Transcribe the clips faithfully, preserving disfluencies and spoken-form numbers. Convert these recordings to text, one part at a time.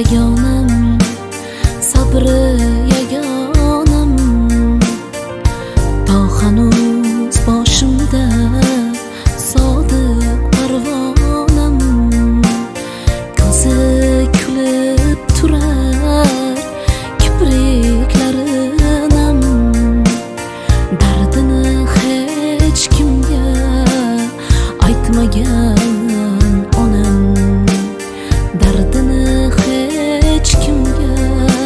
yagonam, sabri yagonam. To hanuz boshimda sodiq parvonam, ko'zi kulib turar kipriklarinam. Dardini hech kimga aytmagan onam, dardini hech kimga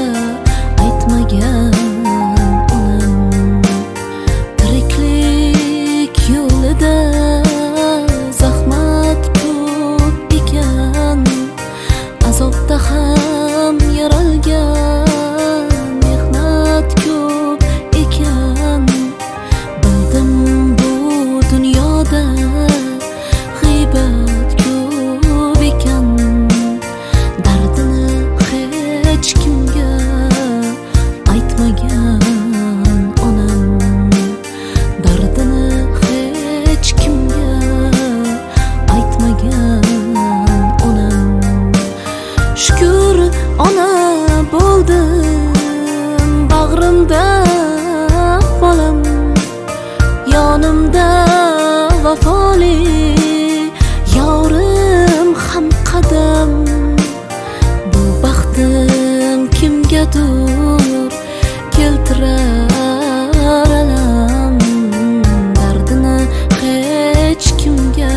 aytmagan onam. Tiriklik yo'lida zahmat ko'p ekan, azobda ham yaralgan mehnat ko'p ekan. Bildim bu dunyoda g'iybat ko'p ekan, dardini hech kimga aytmagan onam, dardini hech kimga aytmagan onam. Shukr ona bo'ldim bag'rimda bolam, yonimda vafoli yorim ham qadam. Bu baxtim kimgadir keltirar alam, dardini hech kimga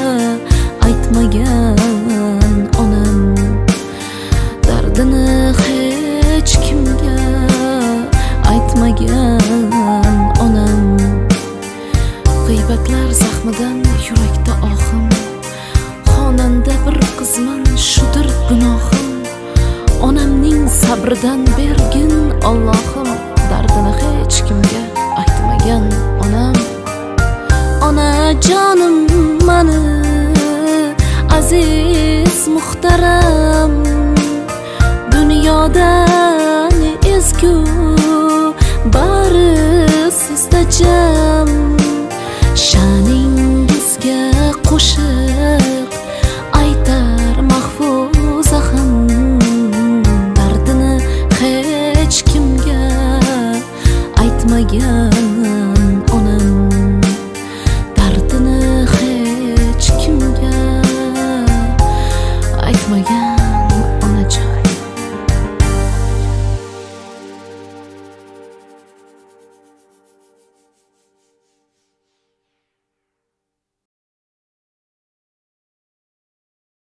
aytmagan onam, dardini hech kimga aytmagan onam. G'iybatlar zahmidan yurakda ohim, xonanda bir qizman shudir gunohim. Onamning sabridan bergin Allohim, dardini hech kimga aytmagan onam. Onajonim mani aziz muhtaram, dunyodan ezgu bari sizda jar.